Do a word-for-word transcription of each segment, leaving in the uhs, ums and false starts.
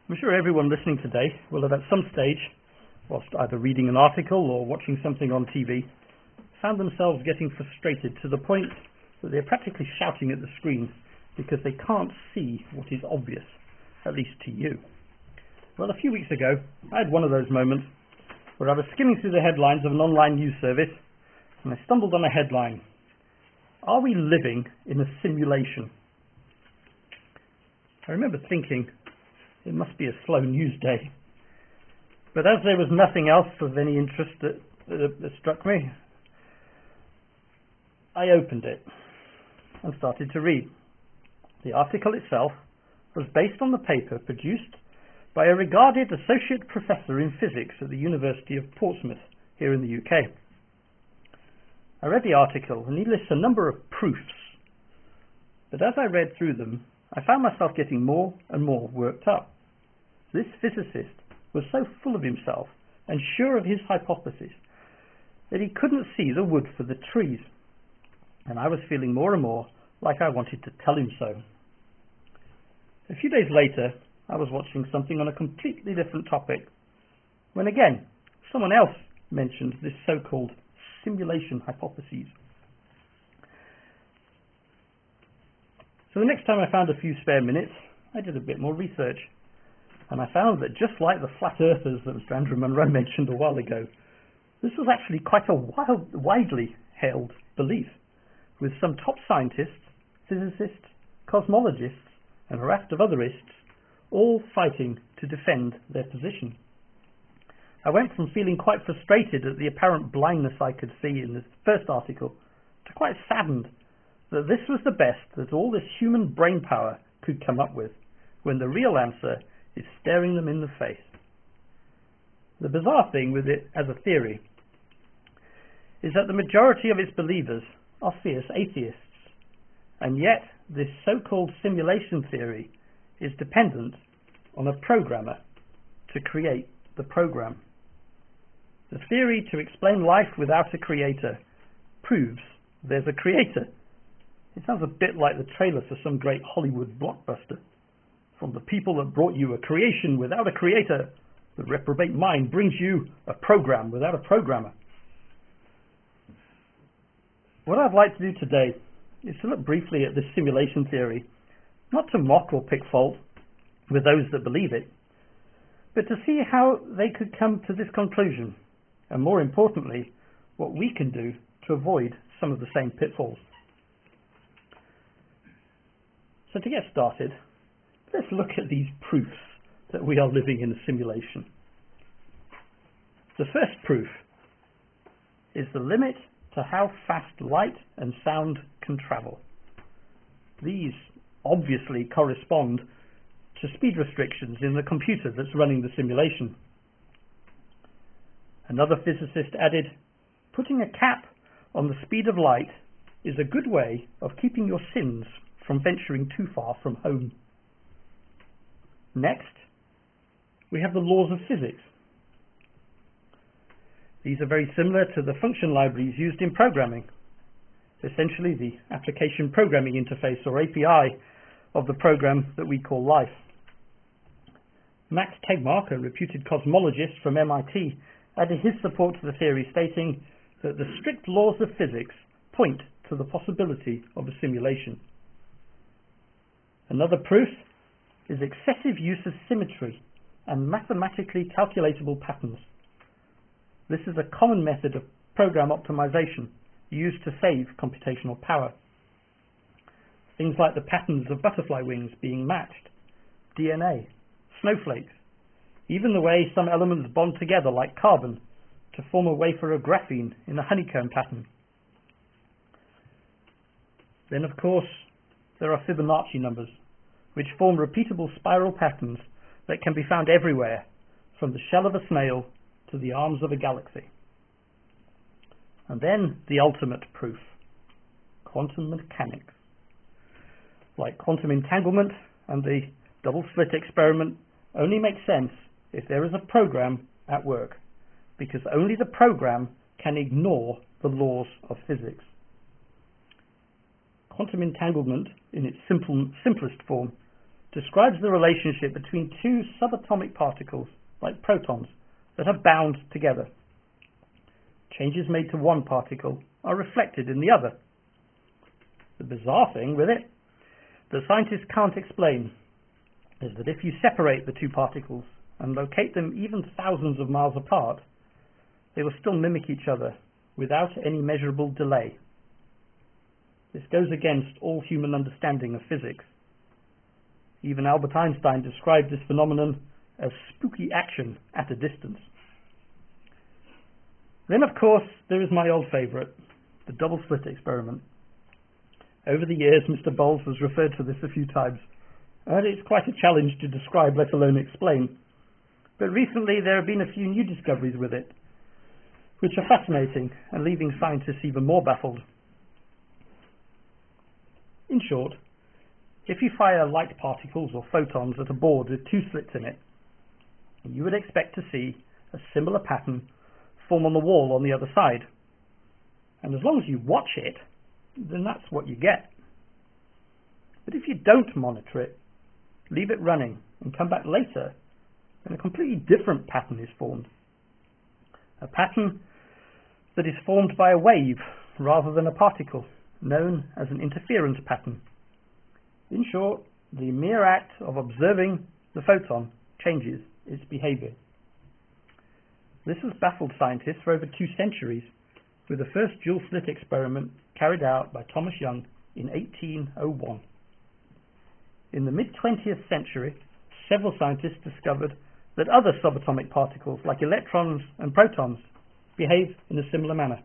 I'm sure everyone listening today will have at some stage, whilst either reading an article or watching something on T V, found themselves getting frustrated to the point that they're practically shouting at the screen because they can't see what is obvious, at least to you. Well, a few weeks ago, I had one of those moments where I was skimming through the headlines of an online news service and I stumbled on a headline: "Are we living in a simulation?" I remember thinking, it must be a slow news day. But as there was nothing else of any interest that, that, that struck me, I opened it and started to read. The article itself was based on the paper produced by a regarded associate professor in physics at the University of Portsmouth here in the U K. I read the article and he lists a number of proofs, but as I read through them, I found myself getting more and more worked up. This physicist was so full of himself and sure of his hypothesis that he couldn't see the wood for the trees, and I was feeling more and more like I wanted to tell him so. A few days later, I was watching something on a completely different topic, when again, someone else mentioned this so-called simulation hypothesis. So the next time I found a few spare minutes, I did a bit more research, and I found that just like the flat earthers that Mister Andrew Munro mentioned a while ago, this was actually quite a wild, widely held belief, with some top scientists, physicists, cosmologists, and a raft of otherists all fighting to defend their position. I went from feeling quite frustrated at the apparent blindness I could see in the first article to quite saddened that this was the best that all this human brain power could come up with, when the real answer is staring them in the face. The bizarre thing with it as a theory is that the majority of its believers are fierce atheists, and yet this so-called simulation theory is dependent on a programmer to create the program. The theory to explain life without a creator proves there's a creator. It sounds a bit like the trailer for some great Hollywood blockbuster. From the people that brought you a creation without a creator, the reprobate mind brings you a program without a programmer. What I'd like to do today is to look briefly at this simulation theory, not to mock or pick fault with those that believe it, but to see how they could come to this conclusion, and more importantly, what we can do to avoid some of the same pitfalls. So to get started, let's look at these proofs that we are living in a simulation. The first proof is the limit to how fast light and sound can travel. These obviously correspond to speed restrictions in the computer that's running the simulation. Another physicist added, putting a cap on the speed of light is a good way of keeping your sins from venturing too far from home. Next, we have the laws of physics. These are very similar to the function libraries used in programming, essentially the application programming interface, or A P I, of the program that we call life. Max Tegmark, a reputed cosmologist from M I T, added his support to the theory, stating that the strict laws of physics point to the possibility of a simulation. Another proof is excessive use of symmetry and mathematically calculatable patterns. This is a common method of program optimization used to save computational power. Things like the patterns of butterfly wings being matched, D N A, snowflakes, even the way some elements bond together like carbon to form a wafer of graphene in a honeycomb pattern. Then, of course, there are Fibonacci numbers, which form repeatable spiral patterns that can be found everywhere, from the shell of a snail to the arms of a galaxy. And then the ultimate proof, quantum mechanics. Like quantum entanglement and the double slit experiment only make sense if there is a program at work, because only the program can ignore the laws of physics. Quantum entanglement, in its simple, simplest form, describes the relationship between two subatomic particles, like protons, that are bound together. Changes made to one particle are reflected in the other. The bizarre thing with it, that scientists can't explain, is that if you separate the two particles and locate them even thousands of miles apart, they will still mimic each other without any measurable delay. This goes against all human understanding of physics. Even Albert Einstein described this phenomenon as spooky action at a distance. Then, of course, there is my old favourite, the double slit experiment. Over the years, Mister Bowles has referred to this a few times, and it's quite a challenge to describe, let alone explain. But recently there have been a few new discoveries with it, which are fascinating and leaving scientists even more baffled. In short, if you fire light particles or photons at a board with two slits in it, you would expect to see a similar pattern form on the wall on the other side. And as long as you watch it, then that's what you get. But if you don't monitor it, leave it running and come back later, then a completely different pattern is formed. A pattern that is formed by a wave rather than a particle, known as an interference pattern. In short, the mere act of observing the photon changes its behavior. This has baffled scientists for over two centuries, with the first dual slit experiment carried out by Thomas Young in eighteen oh one. In the mid-twentieth century, several scientists discovered that other subatomic particles, like electrons and protons, behave in a similar manner.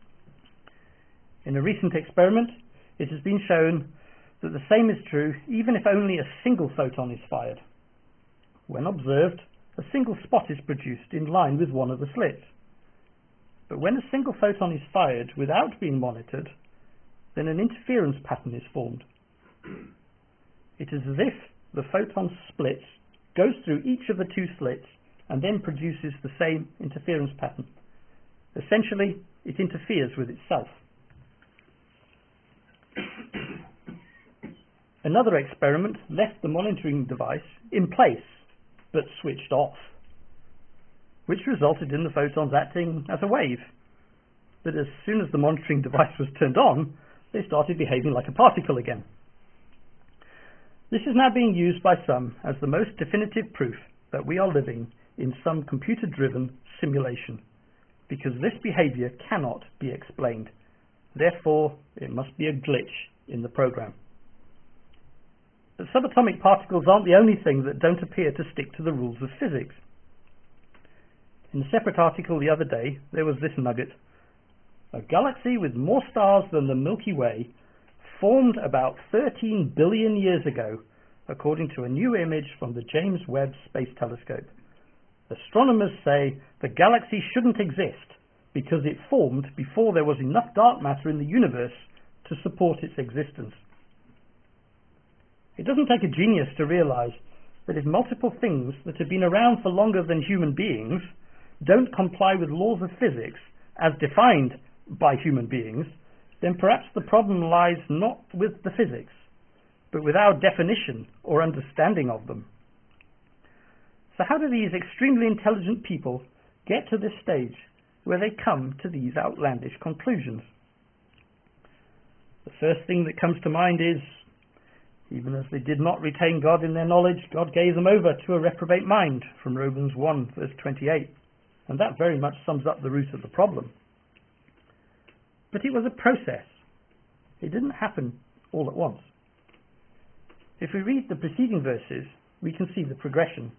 In a recent experiment, it has been shown that the same is true even if only a single photon is fired. When observed, a single spot is produced in line with one of the slits. But when a single photon is fired without being monitored, then an interference pattern is formed. It is as if the photon splits, goes through each of the two slits, and then produces the same interference pattern. Essentially, it interferes with itself. Another experiment left the monitoring device in place, but switched off, which resulted in the photons acting as a wave. But as soon as the monitoring device was turned on, they started behaving like a particle again. This is now being used by some as the most definitive proof that we are living in some computer-driven simulation, because this behavior cannot be explained. Therefore, it must be a glitch in the program. But subatomic particles aren't the only thing that don't appear to stick to the rules of physics. In a separate article the other day, there was this nugget. A galaxy with more stars than the Milky Way formed about thirteen billion years ago, according to a new image from the James Webb Space Telescope. Astronomers say the galaxy shouldn't exist because it formed before there was enough dark matter in the universe to support its existence. It doesn't take a genius to realize that if multiple things that have been around for longer than human beings don't comply with laws of physics as defined by human beings, then perhaps the problem lies not with the physics, but with our definition or understanding of them. So how do these extremely intelligent people get to this stage where they come to these outlandish conclusions? The first thing that comes to mind is, even as they did not retain God in their knowledge, God gave them over to a reprobate mind, from Romans one, verse twenty-eight. And that very much sums up the root of the problem. But it was a process. It didn't happen all at once. If we read the preceding verses, we can see the progression.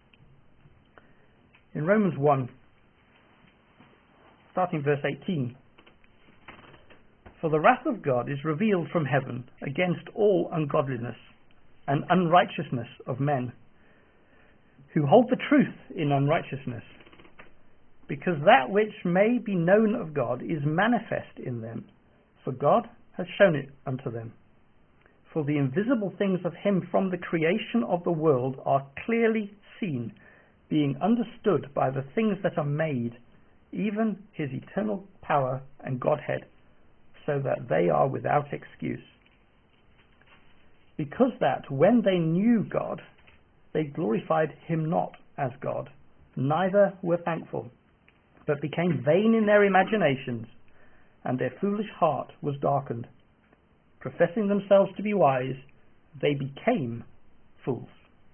In Romans one, starting verse eighteen, "For the wrath of God is revealed from heaven against all ungodliness and unrighteousness of men, who hold the truth in unrighteousness, because that which may be known of God is manifest in them, for God has shown it unto them. For the invisible things of him from the creation of the world are clearly seen, being understood by the things that are made, even his eternal power and Godhead, so that they are without excuse." because that when they knew God, they glorified him not as God, neither were thankful, but became vain in their imaginations, and their foolish heart was darkened. Professing themselves to be wise, they became fools.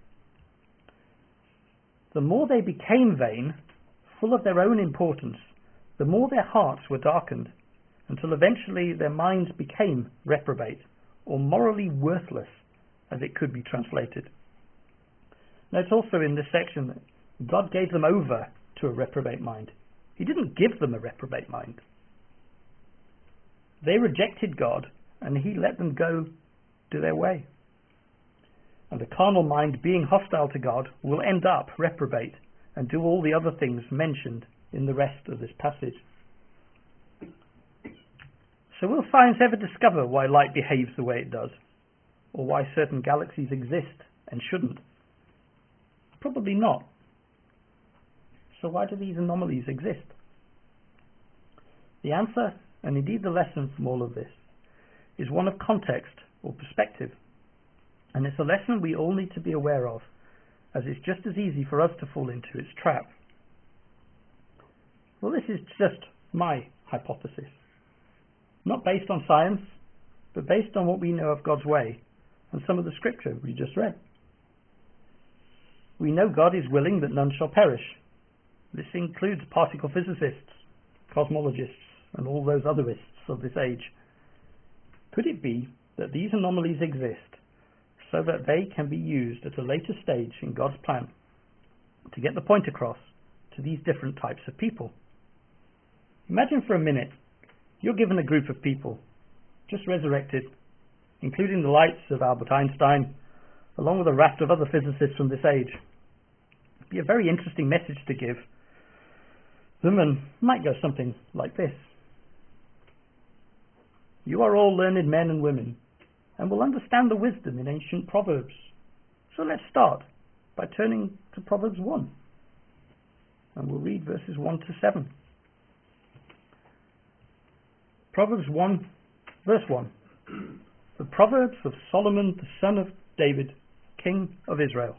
The more they became vain, full of their own importance, the more their hearts were darkened, until eventually their minds became reprobate, or morally worthless, as it could be translated. Note also in this section that God gave them over to a reprobate mind. He didn't give them a reprobate mind. They rejected God, and he let them go to their way. And the carnal mind, being hostile to God, will end up reprobate and do all the other things mentioned in the rest of this passage. So will science ever discover why light behaves the way it does, or why certain galaxies exist and shouldn't? Probably not. So why do these anomalies exist? The answer, and indeed the lesson from all of this, is one of context or perspective. And it's a lesson we all need to be aware of, as it's just as easy for us to fall into its trap. Well, this is just my hypothesis. Not based on science, but based on what we know of God's way and some of the scripture we just read. We know God is willing that none shall perish. This includes particle physicists, cosmologists, and all those otherists of this age. Could it be that these anomalies exist so that they can be used at a later stage in God's plan to get the point across to these different types of people? Imagine for a minute you're given a group of people, just resurrected, including the lights of Albert Einstein, along with a raft of other physicists from this age. It'd be a very interesting message to give them, and might go something like this. You are all learned men and women, and will understand the wisdom in ancient proverbs. So let's start by turning to Proverbs one, and we'll read verses one to seven. Proverbs one, verse one. The Proverbs of Solomon, the son of David, king of Israel.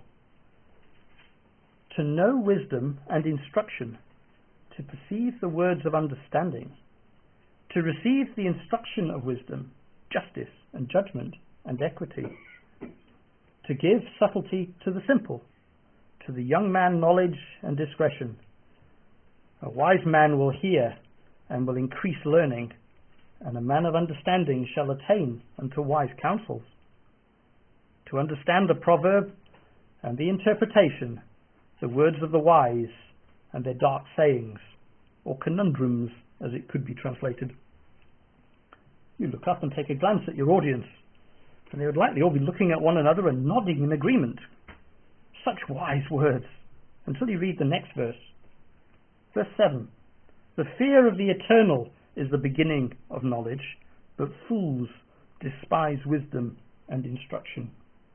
To know wisdom and instruction, to perceive the words of understanding, to receive the instruction of wisdom, justice and judgment and equity, to give subtlety to the simple, to the young man knowledge and discretion. A wise man will hear and will increase learning, and a man of understanding shall attain unto wise counsels. To understand the proverb and the interpretation, the words of the wise and their dark sayings, or conundrums as it could be translated. You look up and take a glance at your audience, and they would likely all be looking at one another and nodding in agreement. Such wise words, until you read the next verse. Verse seven. The fear of the eternal is the beginning of knowledge, but fools despise wisdom and instruction.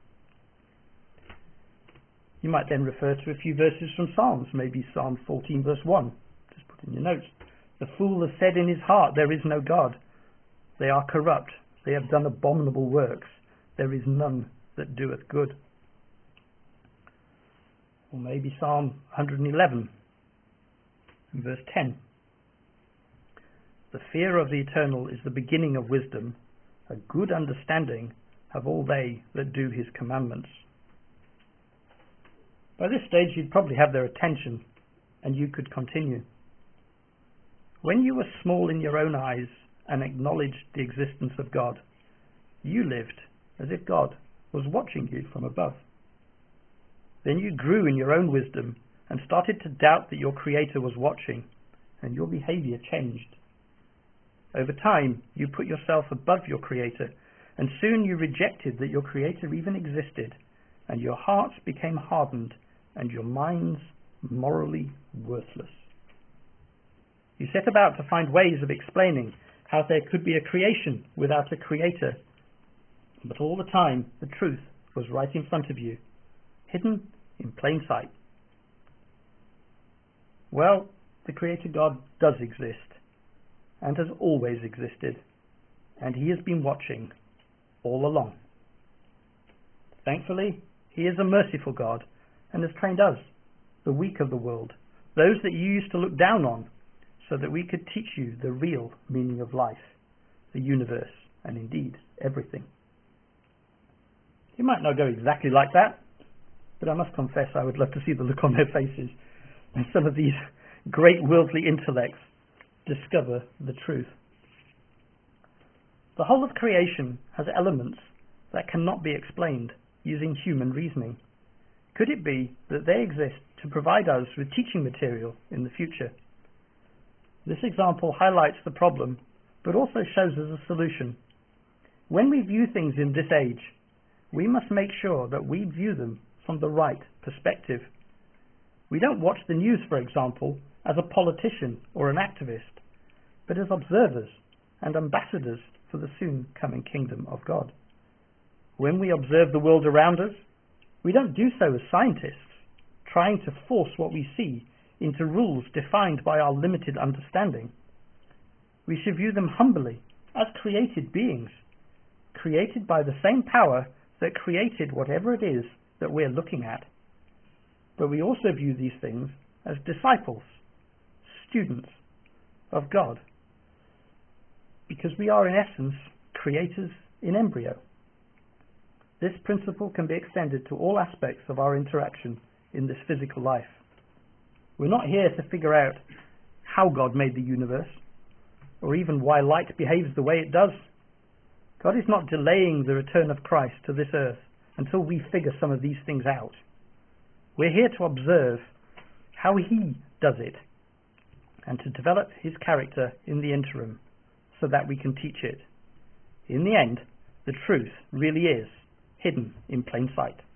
You might then refer to a few verses from Psalms, maybe Psalm fourteen verse one. Just put in your notes. The fool has said in his heart, there is no God. They are corrupt. They have done abominable works. There is none that doeth good. Or maybe Psalm one eleven, verse ten. The fear of the eternal is the beginning of wisdom. A good understanding have all they that do his commandments. By this stage you'd probably have their attention, and you could continue. When you were small in your own eyes and acknowledged the existence of God, you lived as if God was watching you from above. Then you grew in your own wisdom and started to doubt that your Creator was watching, and your behavior changed. Over time, you put yourself above your Creator, and soon you rejected that your Creator even existed, and your hearts became hardened, and your minds morally worthless. You set about to find ways of explaining how there could be a creation without a Creator, but all the time the truth was right in front of you, hidden in plain sight. Well, the Creator God does exist, and has always existed, and he has been watching all along. Thankfully, he is a merciful God and has trained us, the weak of the world, those that you used to look down on, so that we could teach you the real meaning of life, the universe, and indeed everything. It might not go exactly like that, but I must confess I would love to see the look on their faces when some of these great worldly intellects discover the truth. The whole of creation has elements that cannot be explained using human reasoning. Could it be that they exist to provide us with teaching material in the future? This example highlights the problem, but also shows us a solution. When we view things in this age, we must make sure that we view them from the right perspective. We don't watch the news, for example, as a politician or an activist, but as observers and ambassadors for the soon coming kingdom of God. When we observe the world around us, we don't do so as scientists, trying to force what we see into rules defined by our limited understanding. We should view them humbly as created beings, created by the same power that created whatever it is that we're looking at. But we also view these things as disciples, students of God, because we are in essence creators in embryo. This principle can be extended to all aspects of our interaction in this physical life. We're not here to figure out how God made the universe, or even why light behaves the way it does. God is not delaying the return of Christ to this earth until we figure some of these things out. We're here to observe how he does it and to develop his character in the interim so that we can teach it. In the end, the truth really is hidden in plain sight.